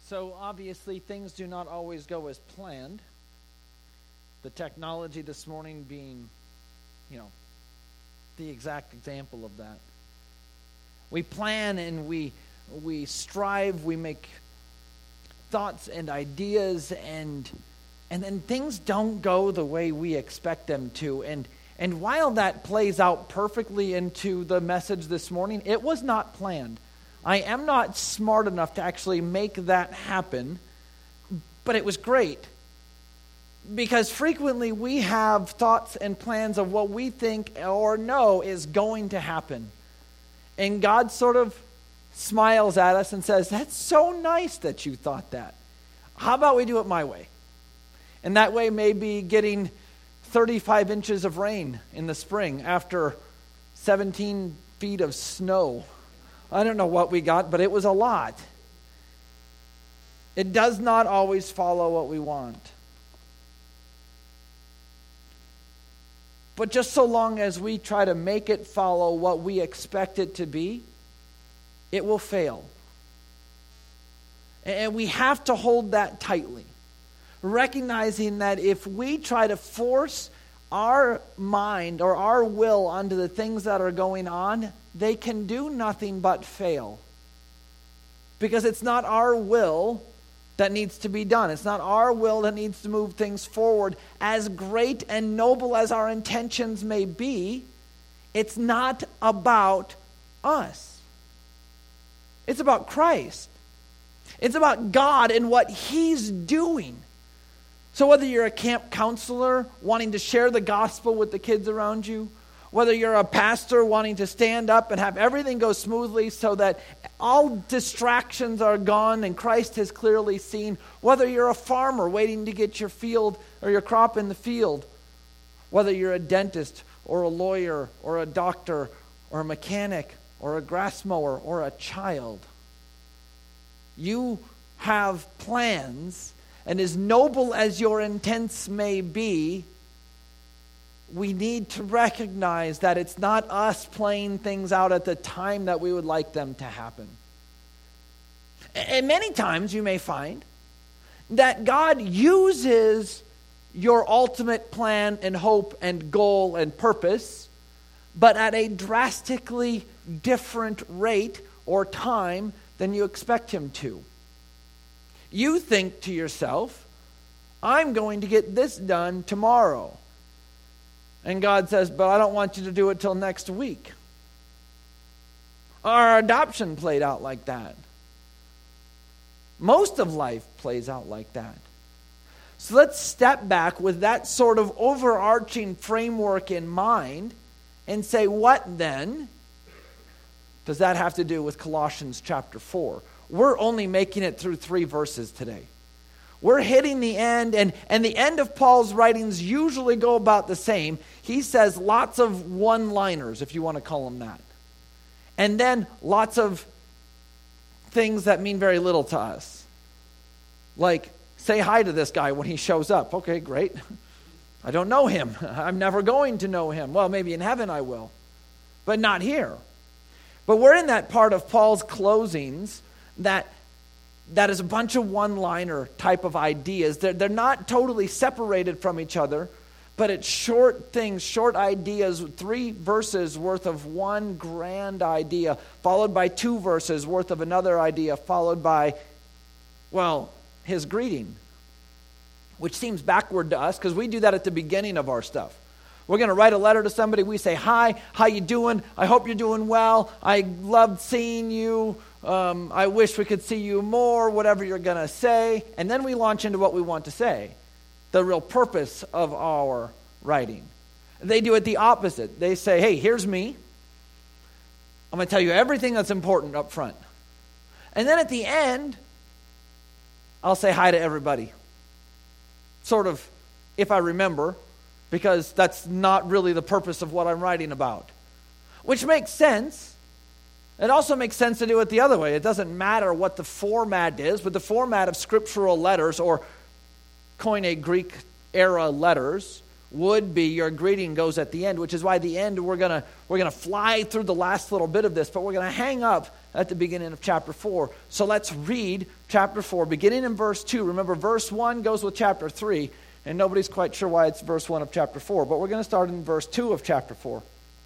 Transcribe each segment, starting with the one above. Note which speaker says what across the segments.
Speaker 1: So obviously things do not always go as planned. The technology this morning being, the exact example of that. We plan and we strive, we make thoughts and ideas, and then things don't go the way we expect them to. And while that plays out perfectly into the message this morning, it was not planned. I am not smart enough to actually make that happen, but it was great. Because frequently we have thoughts and plans of what we think or know is going to happen. And God sort of smiles at us and says, that's so nice that you thought that. How about we do it my way? And that way may be getting 35 inches of rain in the spring after 17 feet of snow. I don't know what we got, but it was a lot. It does not always follow what we want. But just so long as we try to make it follow what we expect it to be, it will fail. And we have to hold that tightly, recognizing that if we try to force our mind or our will onto the things that are going on, they can do nothing but fail. Because it's not our will that needs to be done. It's not our will that needs to move things forward. As great and noble as our intentions may be, it's not about us. It's about Christ. It's about God and what He's doing. So whether you're a camp counselor wanting to share the gospel with the kids around you, whether you're a pastor wanting to stand up and have everything go smoothly so that all distractions are gone and Christ is clearly seen, whether you're a farmer waiting to get your field or your crop in the field, whether you're a dentist or a lawyer or a doctor or a mechanic or a grass mower or a child, you have plans, and as noble as your intents may be, we need to recognize that it's not us playing things out at the time that we would like them to happen. And many times you may find that God uses your ultimate plan and hope and goal and purpose, but at a drastically different rate or time than you expect Him to. You think to yourself, I'm going to get this done tomorrow. And God says, but I don't want you to do it till next week. Our adoption played out like that. Most of life plays out like that. So let's step back with that sort of overarching framework in mind and say, what then does that have to do with Colossians chapter 4? We're only making it through 3 verses today. We're hitting the end, and the end of Paul's writings usually go about the same. He says lots of one-liners, if you want to call them that. And then lots of things that mean very little to us. Like, say hi to this guy when he shows up. Okay, great. I don't know him. I'm never going to know him. Well, maybe in heaven I will, but not here. But we're in that part of Paul's closings that is a bunch of one-liner type of ideas. They're not totally separated from each other, but it's short things, short ideas, 3 verses worth of one grand idea, followed by 2 verses worth of another idea, followed by, his greeting, which seems backward to us because we do that at the beginning of our stuff. We're going to write a letter to somebody. We say, hi, how you doing? I hope you're doing well. I loved seeing you. I wish we could see you more, whatever you're going to say. And then we launch into what we want to say, the real purpose of our writing. They do it the opposite. They say, hey, here's me. I'm going to tell you everything that's important up front. And then at the end, I'll say hi to everybody. Sort of, if I remember, because that's not really the purpose of what I'm writing about. Which makes sense. It also makes sense to do it the other way. It doesn't matter what the format is, but the format of scriptural letters or Koine Greek era letters would be your greeting goes at the end, which is why the end we're gonna fly through the last little bit of this, but we're gonna hang up at the beginning of chapter 4. So let's read chapter 4, beginning in verse 2. Remember, verse 1 goes with chapter 3, and nobody's quite sure why it's verse 1 of chapter 4. But we're going to start in verse 2 of chapter 4.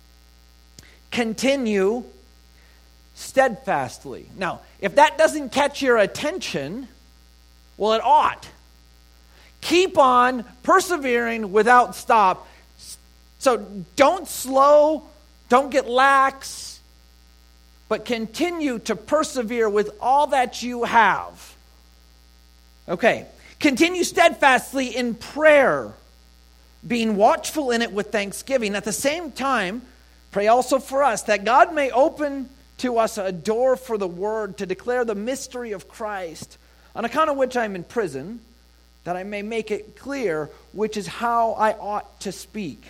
Speaker 1: Continue steadfastly. Now, if that doesn't catch your attention, well, it ought. Keep on persevering without stop. So don't slow, don't get lax, but continue to persevere with all that you have. Okay. Continue steadfastly in prayer, being watchful in it with thanksgiving. At the same time, pray also for us, that God may open to us a door for the word to declare the mystery of Christ, on account of which I am in prison, that I may make it clear which is how I ought to speak.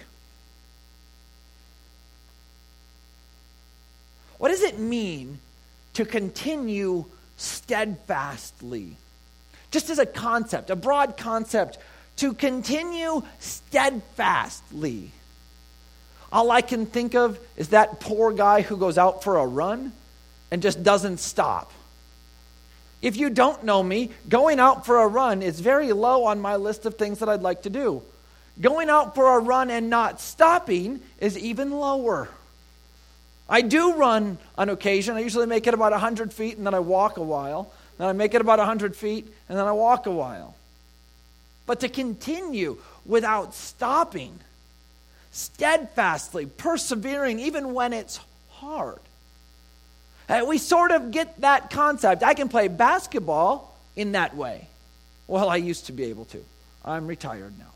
Speaker 1: What does it mean to continue steadfastly? Just as a concept, a broad concept, to continue steadfastly. All I can think of is that poor guy who goes out for a run and just doesn't stop. If you don't know me, going out for a run is very low on my list of things that I'd like to do. Going out for a run and not stopping is even lower. I do run on occasion. I usually make it about 100 feet and then I walk a while. Then I make it about 100 feet and then I walk a while. But to continue without stopping, steadfastly, persevering even when it's hard. We sort of get that concept. I can play basketball in that way. Well, I used to be able to. I'm retired now.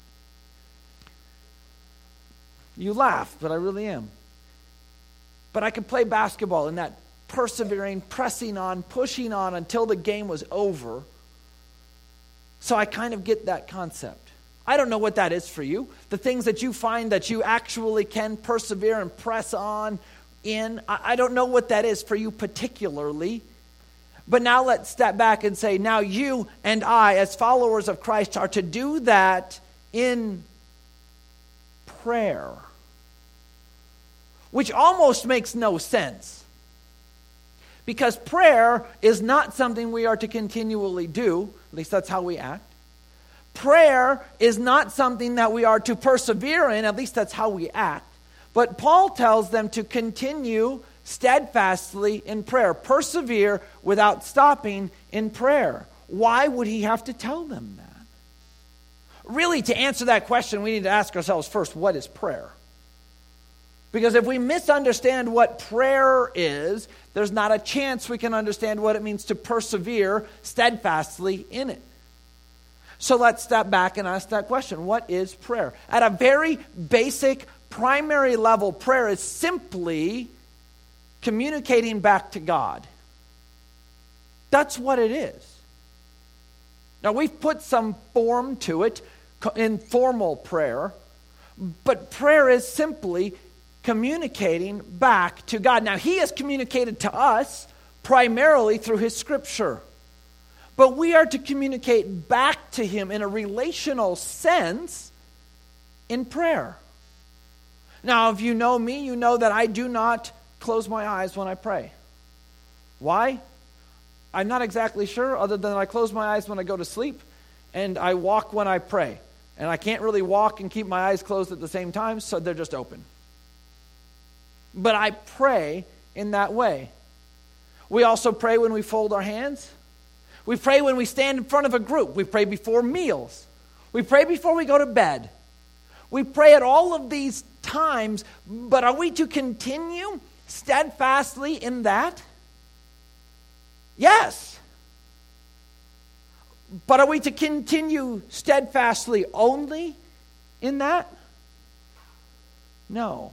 Speaker 1: You laugh, but I really am. But I could play basketball in that persevering, pressing on, pushing on until the game was over. So I kind of get that concept. I don't know what that is for you. The things that you find that you actually can persevere and press on in, I don't know what that is for you particularly. But now let's step back and say, now you and I, as followers of Christ, are to do that in prayer. Which almost makes no sense. Because prayer is not something we are to continually do. At least that's how we act. Prayer is not something that we are to persevere in. At least that's how we act. But Paul tells them to continue steadfastly in prayer. Persevere without stopping in prayer. Why would he have to tell them that? Really, to answer that question, we need to ask ourselves first, what is prayer? Because if we misunderstand what prayer is, there's not a chance we can understand what it means to persevere steadfastly in it. So let's step back and ask that question. What is prayer? At a very basic, primary level, prayer is simply communicating back to God. That's what it is. Now, we've put some form to it, informal prayer, but prayer is simply communicating back to God. Now, he has communicated to us primarily through his scripture. But we are to communicate back to him in a relational sense in prayer. Now, if you know me, you know that I do not close my eyes when I pray. Why? I'm not exactly sure, other than I close my eyes when I go to sleep, and I walk when I pray. And I can't really walk and keep my eyes closed at the same time, so they're just open. But I pray in that way. We also pray when we fold our hands. We pray when we stand in front of a group. We pray before meals. We pray before we go to bed. We pray at all of these times, but are we to continue steadfastly in that? Yes. But are we to continue steadfastly only in that? No.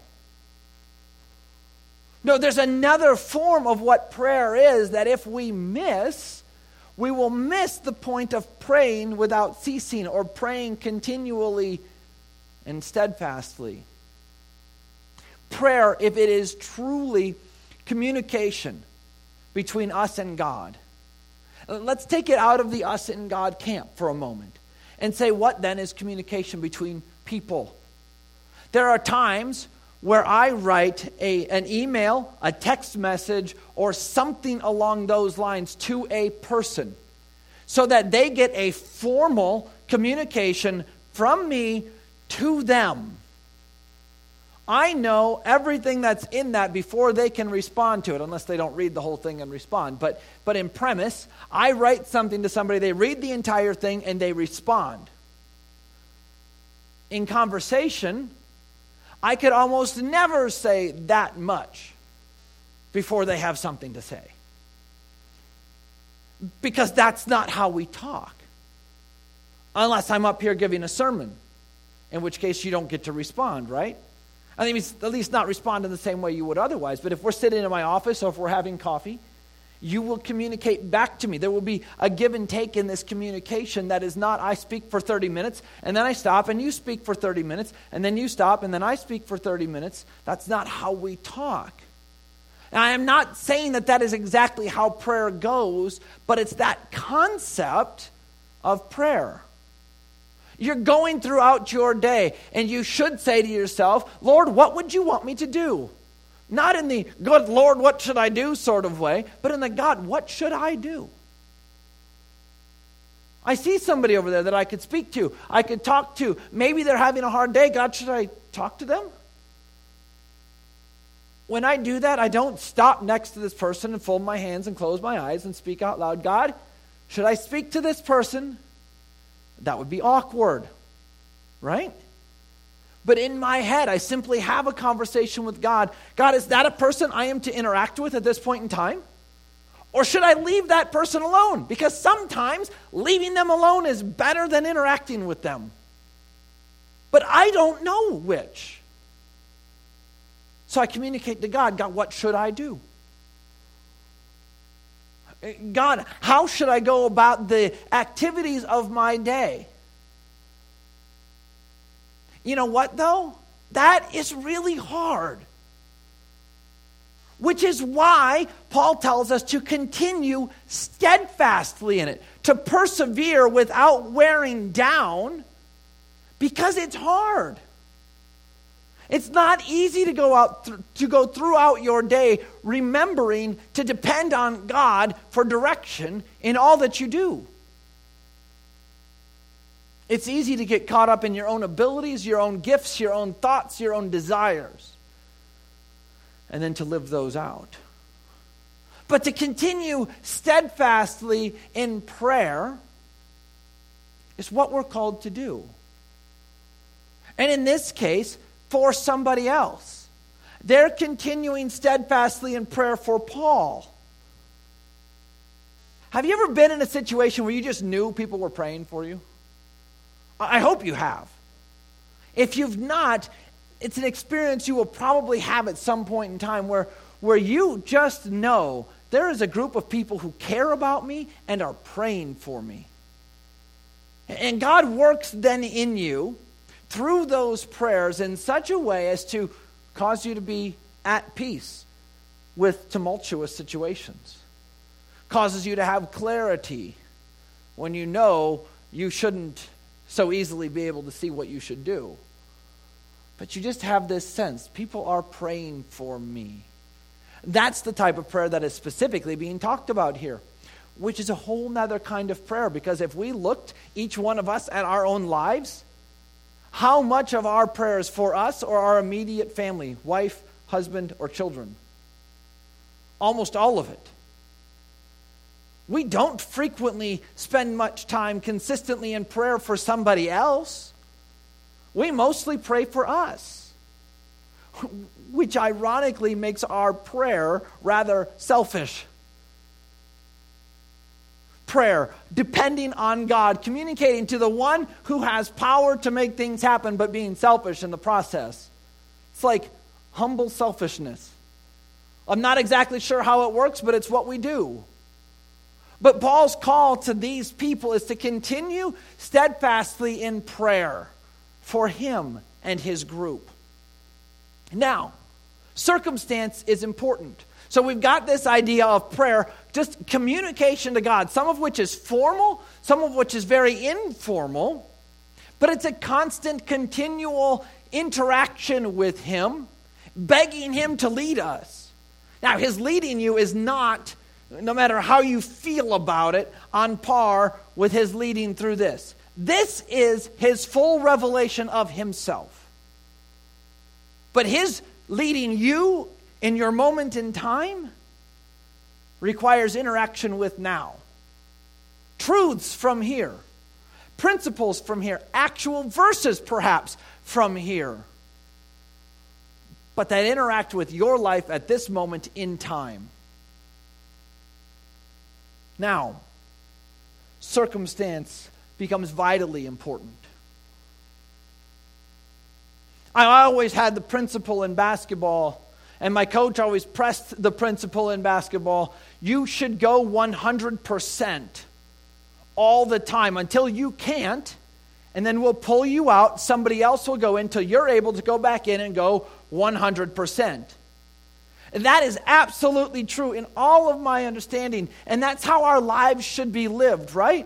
Speaker 1: No, there's another form of what prayer is that if we miss, we will miss the point of praying without ceasing or praying continually and steadfastly. Prayer, if it is truly communication between us and God. Let's take it out of the us and God camp for a moment and say, what then is communication between people? There are times where I write an email, a text message, or something along those lines to a person so that they get a formal communication from me to them. I know everything that's in that before they can respond to it, unless they don't read the whole thing and respond. But in premise, I write something to somebody, they read the entire thing, and they respond. In conversation, I could almost never say that much before they have something to say. Because that's not how we talk. Unless I'm up here giving a sermon, in which case you don't get to respond, right? I mean, at least not respond in the same way you would otherwise. But if we're sitting in my office or if we're having coffee, you will communicate back to me. There will be a give and take in this communication that is not I speak for 30 minutes and then I stop and you speak for 30 minutes and then you stop and then I speak for 30 minutes. That's not how we talk. And I am not saying that is exactly how prayer goes, but it's that concept of prayer. You're going throughout your day, and you should say to yourself, Lord, what would you want me to do? Not in the, good Lord, what should I do sort of way, but in the, God, what should I do? I see somebody over there that I could speak to, I could talk to. Maybe they're having a hard day. God, should I talk to them? When I do that, I don't stop next to this person and fold my hands and close my eyes and speak out loud. God, should I speak to this person? That would be awkward, right? But in my head, I simply have a conversation with God. God, is that a person I am to interact with at this point in time? Or should I leave that person alone? Because sometimes leaving them alone is better than interacting with them. But I don't know which. So I communicate to God, God, what should I do? God, how should I go about the activities of my day? You know what, though? That is really hard. Which is why Paul tells us to continue steadfastly in it, to persevere without wearing down, because it's hard. It's not easy to go throughout your day remembering to depend on God for direction in all that you do. It's easy to get caught up in your own abilities, your own gifts, your own thoughts, your own desires, and then to live those out. But to continue steadfastly in prayer is what we're called to do. And in this case, for somebody else. They're continuing steadfastly in prayer for Paul. Have you ever been in a situation where you just knew people were praying for you? I hope you have. If you've not, it's an experience you will probably have at some point in time where you just know there is a group of people who care about me and are praying for me. And God works then in you through those prayers in such a way as to cause you to be at peace with tumultuous situations. Causes you to have clarity when you know you shouldn't so easily be able to see what you should do. But you just have this sense, people are praying for me. That's the type of prayer that is specifically being talked about here, which is a whole nother kind of prayer, because if we looked, each one of us, at our own lives, how much of our prayer is for us or our immediate family, wife, husband, or children? Almost all of it. We don't frequently spend much time consistently in prayer for somebody else. We mostly pray for us, which ironically makes our prayer rather selfish. Prayer, depending on God, communicating to the one who has power to make things happen, but being selfish in the process. It's like humble selfishness. I'm not exactly sure how it works, but it's what we do. But Paul's call to these people is to continue steadfastly in prayer for him and his group. Now, circumstance is important. So we've got this idea of prayer, just communication to God, some of which is formal, some of which is very informal, but it's a constant, continual interaction with him begging him to lead us. Now, his leading you is not, no matter how you feel about it, on par with his leading through this. This is his full revelation of himself. But his leading you in your moment in time requires interaction with now. Truths from here. Principles from here. Actual verses, perhaps, from here. But that interact with your life at this moment in time. Now, circumstance becomes vitally important. I always had the principle in basketball, and my coach always pressed the principle in basketball. You should go 100% all the time until you can't, and then we'll pull you out. Somebody else will go in until you're able to go back in and go 100%. And that is absolutely true in all of my understanding, and that's how our lives should be lived, right?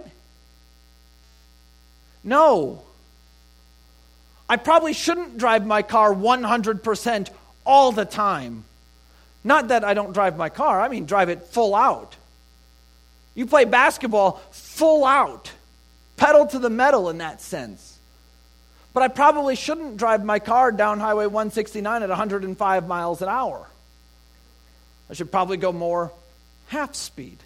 Speaker 1: No. I probably shouldn't drive my car 100% all the time. Not that I don't drive my car, I mean drive it full out. You play basketball full out, pedal to the metal in that sense. But I probably shouldn't drive my car down Highway 169 at 105 miles an hour. I should probably go more half speed.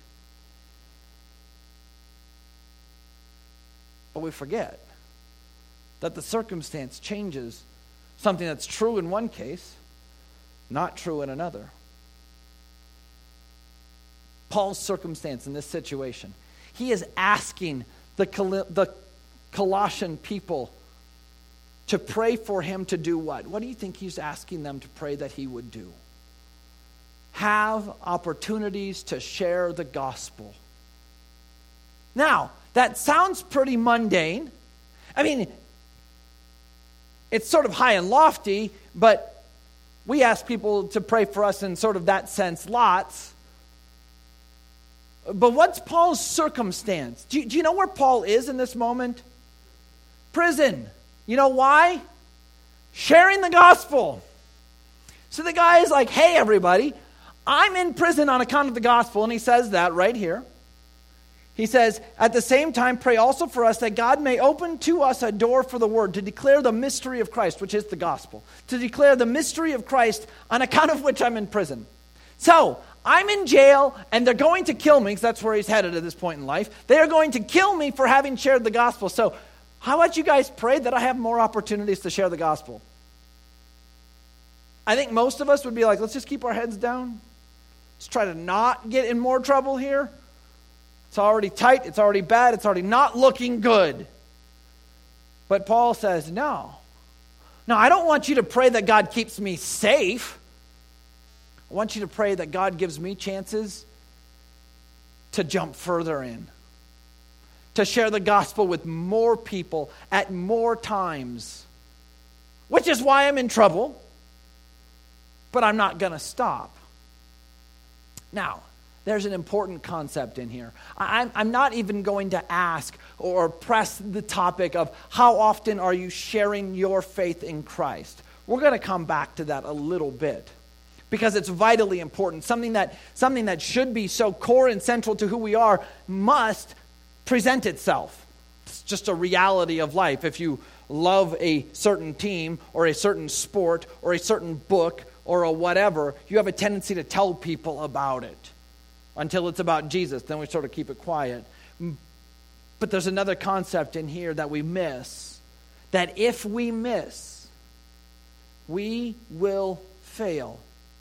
Speaker 1: But we forget that the circumstance changes something that's true in one case, not true in another. Paul's circumstance in this situation, he is asking the Colossian people to pray for him to do what? What do you think he's asking them to pray that he would do? Have opportunities to share the gospel. Now, that sounds pretty mundane. I mean, it's sort of high and lofty, but we ask people to pray for us in sort of that sense lots. But what's Paul's circumstance? Do you know where Paul is in this moment? Prison. You know why? Sharing the gospel. So the guy is like, hey, everybody, I'm in prison on account of the gospel. And he says that right here. He says, at the same time, pray also for us that God may open to us a door for the word to declare the mystery of Christ, which is the gospel. To declare the mystery of Christ on account of which I'm in prison. So, I'm in jail and they're going to kill me, because that's where he's headed at this point in life. They are going to kill me for having shared the gospel. So, how about you guys pray that I have more opportunities to share the gospel? I think most of us would be like, let's just keep our heads down. Let's try to not get in more trouble here. It's already tight, it's already bad, it's already not looking good. But Paul says, no. No, I don't want you to pray that God keeps me safe. I want you to pray that God gives me chances to jump further in. To share the gospel with more people at more times. Which is why I'm in trouble. But I'm not going to stop. Now, there's an important concept in here. I'm not even going to ask or press the topic of how often are you sharing your faith in Christ. We're going to come back to that a little bit because it's vitally important. Something that should be so core and central to who we are must present itself. It's just a reality of life. If you love a certain team or a certain sport or a certain book or a whatever, you have a tendency to tell people about it. Until it's about Jesus, then we sort of keep it quiet. But there's another concept in here that we miss. That if we miss, we will fail.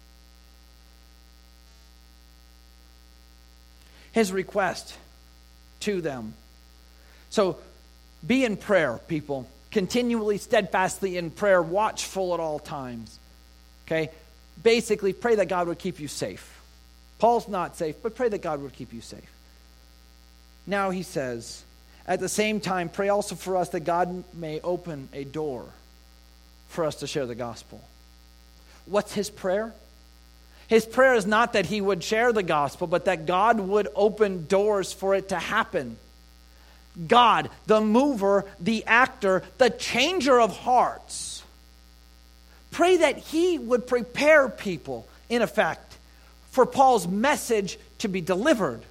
Speaker 1: His request to them. So be in prayer, people. Continually, steadfastly in prayer, watchful at all times. Okay? Basically, pray that God would keep you safe. Paul's not safe, but pray that God would keep you safe. Now he says, at the same time, pray also for us that God may open a door for us to share the gospel. What's his prayer? His prayer is not that he would share the gospel, but that God would open doors for it to happen. God, the mover, the actor, the changer of hearts, Pray that he would prepare people, in effect, for Paul's message to be delivered.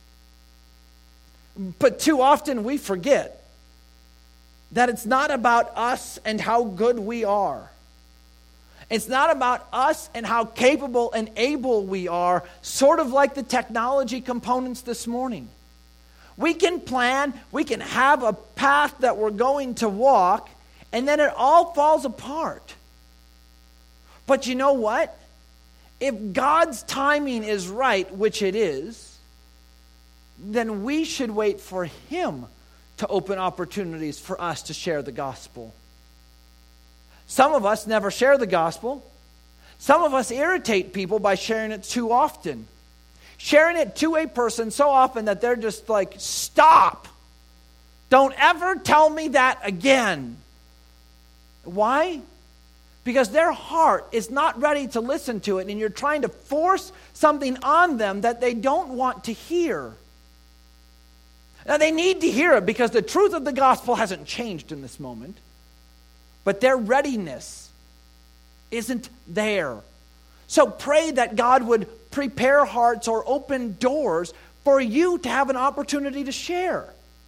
Speaker 1: But too often we forget that it's not about us and how good we are. It's not about us and how capable and able we are, sort of like the technology components this morning. We can plan, we can have a path that we're going to walk, and then it all falls apart. But you know what? If God's timing is right, which it is, then we should wait for him to open opportunities for us to share the gospel. Some of us never share the gospel. Some of us irritate people by sharing it too often. Sharing it to a person so often that they're just like, stop. Don't ever tell me that again. Why? Because their heart is not ready to listen to it, and you're trying to force something on them that they don't want to hear. Now, they need to hear it because the truth of the gospel hasn't changed in this moment. But their readiness isn't there. So pray that God would prepare hearts or open doors for you to have an opportunity to share.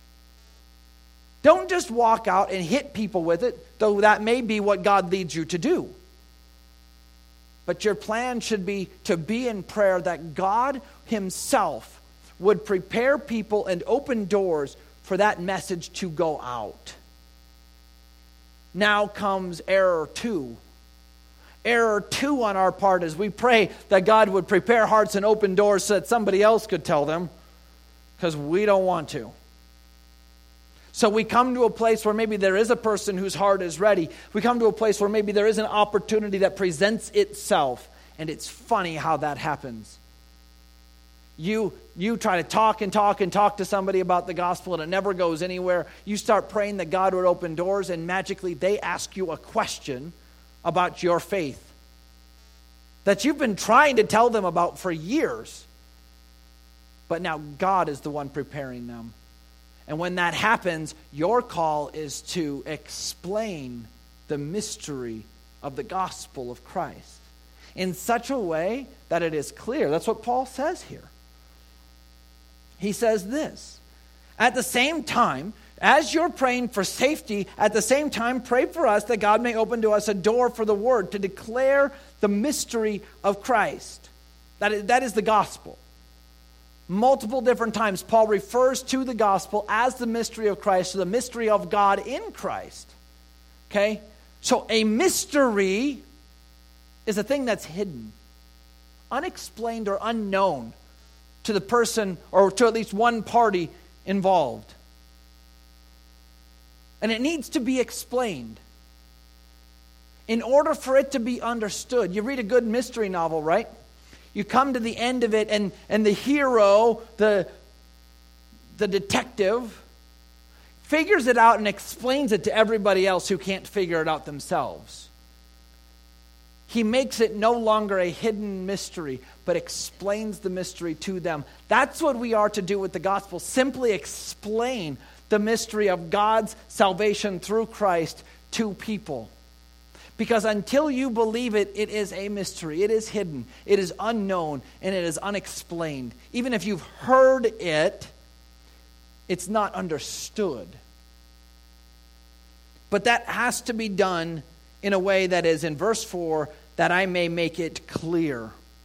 Speaker 1: Don't just walk out and hit people with it, though that may be what God leads you to do. But your plan should be to be in prayer that God himself would prepare people and open doors for that message to go out. Now comes error 2. Error 2 on our part is we pray that God would prepare hearts and open doors so that somebody else could tell them, because we don't want to. So we come to a place where maybe there is a person whose heart is ready. We come to a place where maybe there is an opportunity that presents itself. And it's funny how that happens. You try to talk to somebody about the gospel and it never goes anywhere. You start praying that God would open doors and magically they ask you a question about your faith that you've been trying to tell them about for years. But now God is the one preparing them. And when that happens, your call is to explain the mystery of the gospel of Christ in such a way that it is clear. That's what Paul says here. He says this, at the same time, as you're praying for safety, at the same time, pray for us that God may open to us a door for the word to declare the mystery of Christ. That is the gospel. Multiple different times, Paul refers to the gospel as the mystery of Christ, so the mystery of God in Christ. Okay? So a mystery is a thing that's hidden, unexplained or unknown to the person or to at least one party involved. And it needs to be explained in order for it to be understood. You read a good mystery novel, right? You come to the end of it and the hero, the detective, figures it out and explains it to everybody else who can't figure it out themselves. He makes it no longer a hidden mystery, but explains the mystery to them. That's what we are to do with the gospel. Simply explain the mystery of God's salvation through Christ to people. Because until you believe it, it is a mystery. It is hidden. It is unknown. And it is unexplained. Even if you've heard it, it's not understood. But that has to be done in a way that is, in verse 4, that I may make it clear.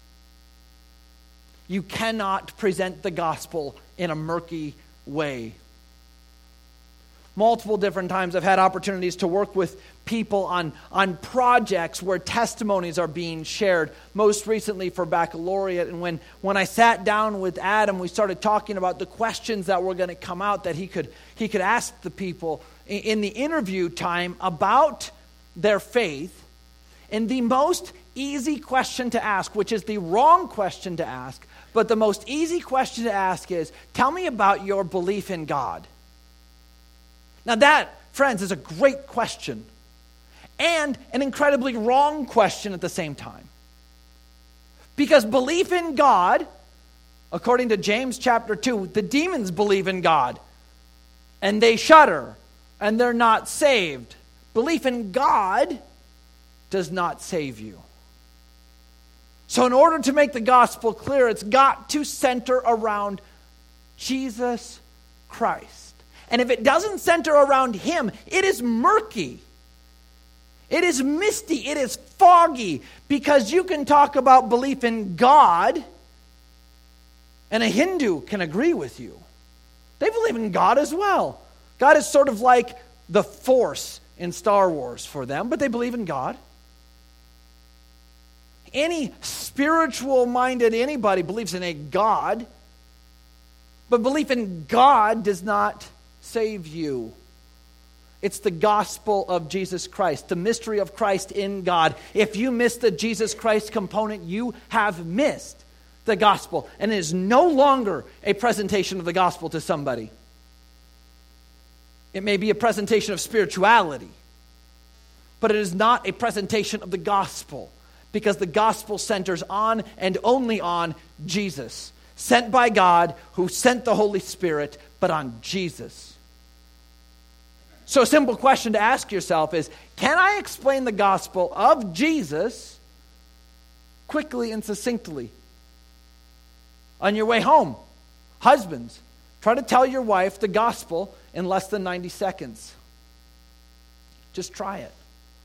Speaker 1: You cannot present the gospel in a murky way. Multiple different times I've had opportunities to work with people on projects where testimonies are being shared, most recently for baccalaureate. And when I sat down with Adam, we started talking about the questions that were going to come out that he could ask the people in the interview time about their faith. And the most easy question to ask, which is the wrong question to ask, but the most easy question to ask is, tell me about your belief in God. Now that, friends, is a great question and an incredibly wrong question at the same time. Because belief in God, according to James chapter 2, the demons believe in God and they shudder and they're not saved. Belief in God does not save you. So in order to make the gospel clear, it's got to center around Jesus Christ. And if it doesn't center around him, it is murky. It is misty. It is foggy. Because you can talk about belief in God, and a Hindu can agree with you. They believe in God as well. God is sort of like the Force in Star Wars for them, but they believe in God. Any spiritual-minded anybody believes in a God, but belief in God does not save you. It's the gospel of Jesus Christ, the mystery of Christ in God. If you miss the Jesus Christ component, you have missed the gospel. And it is no longer a presentation of the gospel to somebody. It may be a presentation of spirituality, but it is not a presentation of the gospel, because the gospel centers on and only on Jesus, sent by God, who sent the Holy Spirit, but on Jesus. So a simple question to ask yourself is, can I explain the gospel of Jesus quickly and succinctly? On your way home, husbands, try to tell your wife the gospel in less than 90 seconds. Just try it.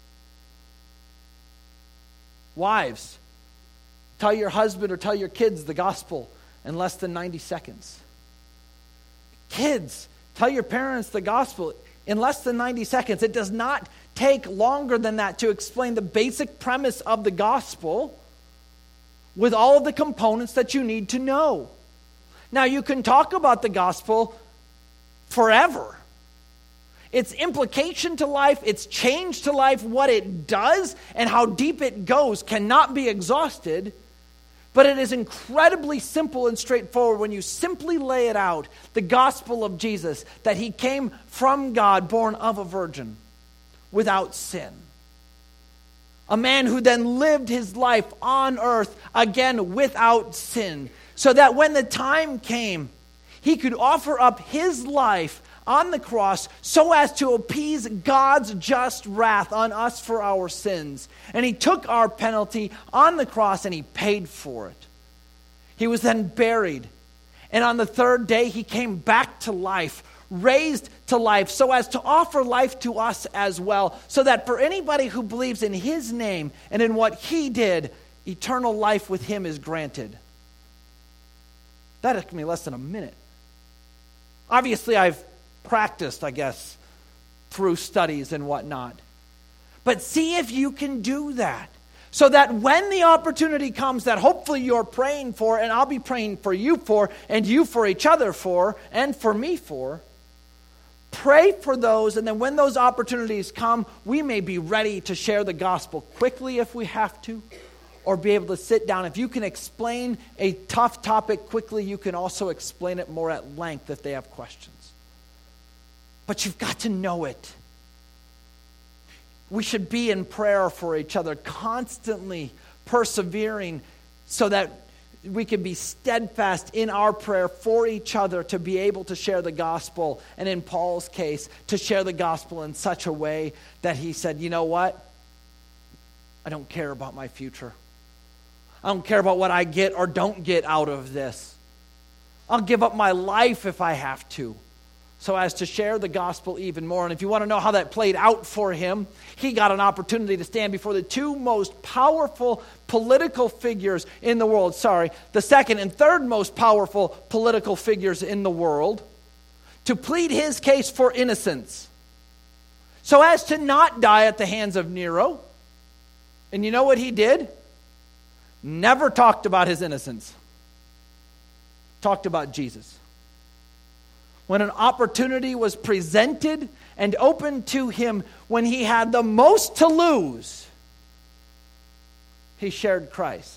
Speaker 1: Wives, tell your husband or tell your kids the gospel in less than 90 seconds. Kids, tell your parents the gospel in less than 90 seconds. It does not take longer than that to explain the basic premise of the gospel with all of the components that you need to know. Now, you can talk about the gospel forever. Its implication to life, its change to life, what it does, and how deep it goes cannot be exhausted. But it is incredibly simple and straightforward when you simply lay it out. The gospel of Jesus, that he came from God, born of a virgin, without sin. A man who then lived his life on earth, again without sin. So that when the time came, he could offer up his life on the cross so as to appease God's just wrath on us for our sins. And he took our penalty on the cross and he paid for it. He was then buried. And on the third day he came back to life, raised to life, so as to offer life to us as well. So that for anybody who believes in his name and in what he did, eternal life with him is granted. That took me less than a minute. Obviously, I've practiced, I guess, through studies and whatnot. But see if you can do that, so that when the opportunity comes that hopefully you're praying for, and I'll be praying for you for, and you for each other for, and for me for, pray for those, and then when those opportunities come, we may be ready to share the gospel quickly if we have to, or be able to sit down. If you can explain a tough topic quickly, you can also explain it more at length if they have questions. But you've got to know it. We should be in prayer for each other, constantly persevering so that we can be steadfast in our prayer for each other to be able to share the gospel. And in Paul's case, to share the gospel in such a way that he said, you know what? I don't care about my future. I don't care about what I get or don't get out of this. I'll give up my life if I have to, so as to share the gospel even more. And if you want to know how that played out for him, he got an opportunity to stand before the two most powerful political figures in the world. The second and third most powerful political figures in the world, to plead his case for innocence, so as to not die at the hands of Nero. And you know what he did? Never talked about his innocence. Talked about Jesus. When an opportunity was presented and open to him, when he had the most to lose, he shared Christ.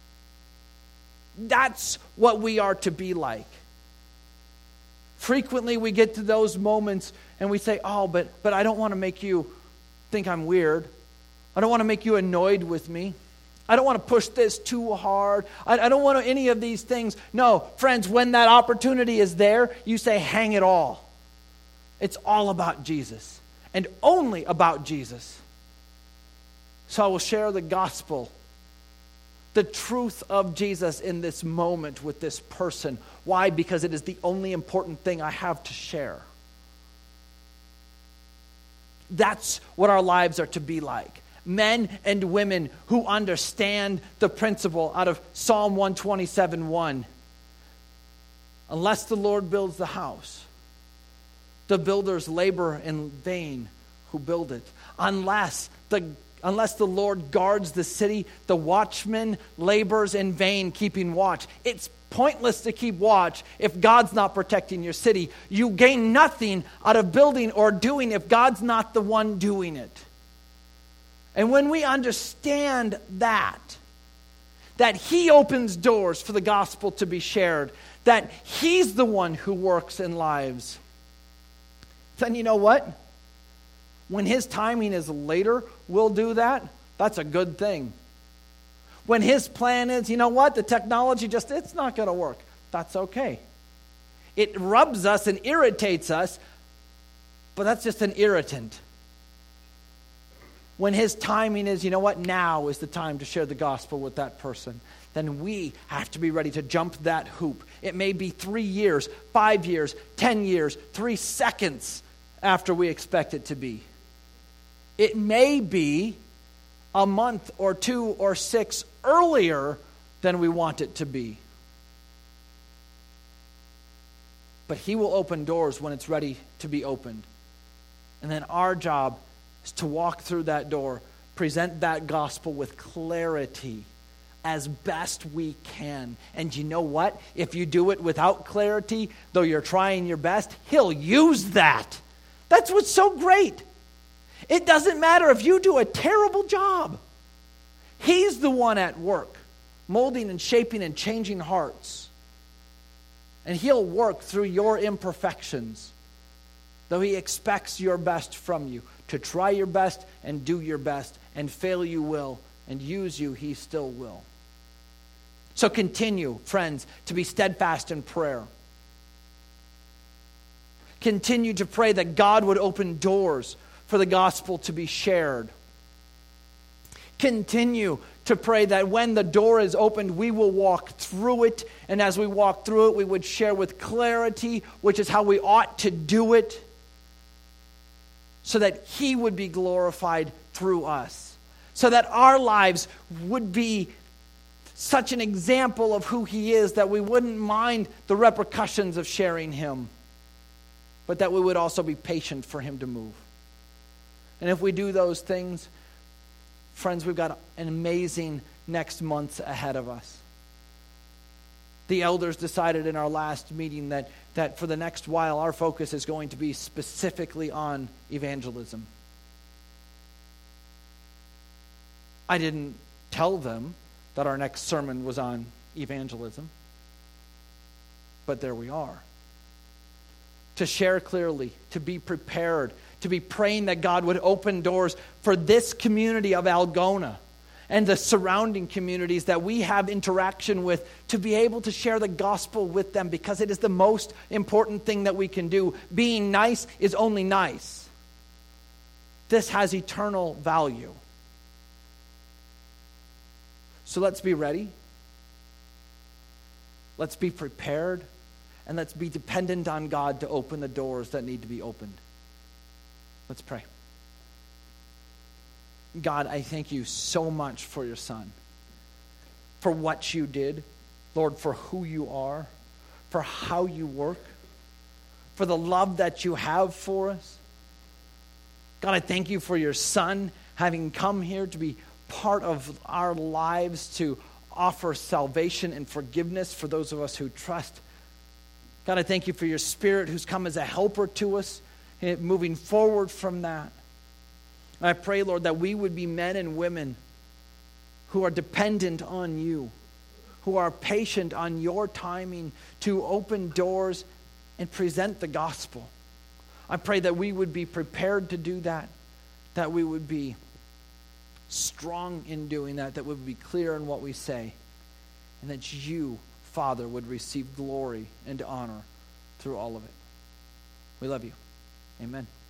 Speaker 1: That's what we are to be like. Frequently we get to those moments and we say, oh, but I don't want to make you think I'm weird. I don't want to make you annoyed with me. I don't want to push this too hard. I don't want any of these things. No, friends, when that opportunity is there, you say, hang it all. It's all about Jesus and only about Jesus. So I will share the gospel, the truth of Jesus in this moment with this person. Why? Because it is the only important thing I have to share. That's what our lives are to be like. Men and women who understand the principle out of Psalm 127:1. Unless the Lord builds the house, the builders labor in vain who build it. Unless the Lord guards the city, the watchman labors in vain keeping watch. It's pointless to keep watch if God's not protecting your city. You gain nothing out of building or doing if God's not the one doing it. And when we understand that He opens doors for the gospel to be shared, that He's the one who works in lives, then you know what? When His timing is later, we'll do that. That's a good thing. When His plan is, you know what? The technology it's not going to work. That's okay. It rubs us and irritates us, but that's just an irritant. When His timing is, you know what? Now is the time to share the gospel with that person. Then we have to be ready to jump that hoop. It may be 3 years, 5 years, 10 years, 3 seconds after we expect it to be. It may be a month or 2 or 6 earlier than we want it to be. But He will open doors when it's ready to be opened. And then our job is to walk through that door, present that gospel with clarity as best we can. And you know what? If you do it without clarity, though you're trying your best, He'll use that. That's what's so great. It doesn't matter if you do a terrible job. He's the one at work, molding and shaping and changing hearts. And He'll work through your imperfections, though He expects your best from you. To try your best and do your best, and fail you will, and use you He still will. So continue, friends, to be steadfast in prayer. Continue to pray that God would open doors for the gospel to be shared. Continue to pray that when the door is opened, we will walk through it. And as we walk through it, we would share with clarity, which is how we ought to do it, so that He would be glorified through us. So that our lives would be such an example of who He is that we wouldn't mind the repercussions of sharing Him, but that we would also be patient for Him to move. And if we do those things, friends, we've got an amazing next months ahead of us. The elders decided in our last meeting that for the next while, our focus is going to be specifically on evangelism. I didn't tell them that our next sermon was on evangelism, but there we are. To share clearly, to be prepared, to be praying that God would open doors for this community of Algona and the surrounding communities that we have interaction with, to be able to share the gospel with them, because it is the most important thing that we can do. Being nice is only nice. This has eternal value. So let's be ready. Let's be prepared. And let's be dependent on God to open the doors that need to be opened. Let's pray. God, I thank You so much for Your Son, for what You did, Lord, for who You are, for how You work, for the love that You have for us. God, I thank You for Your Son having come here to be part of our lives, to offer salvation and forgiveness for those of us who trust. God, I thank You for Your Spirit who's come as a helper to us, moving forward from that. And I pray, Lord, that we would be men and women who are dependent on You, who are patient on Your timing to open doors and present the gospel. I pray that we would be prepared to do that, that we would be strong in doing that, that we would be clear in what we say, and that You, Father, would receive glory and honor through all of it. We love You. Amen.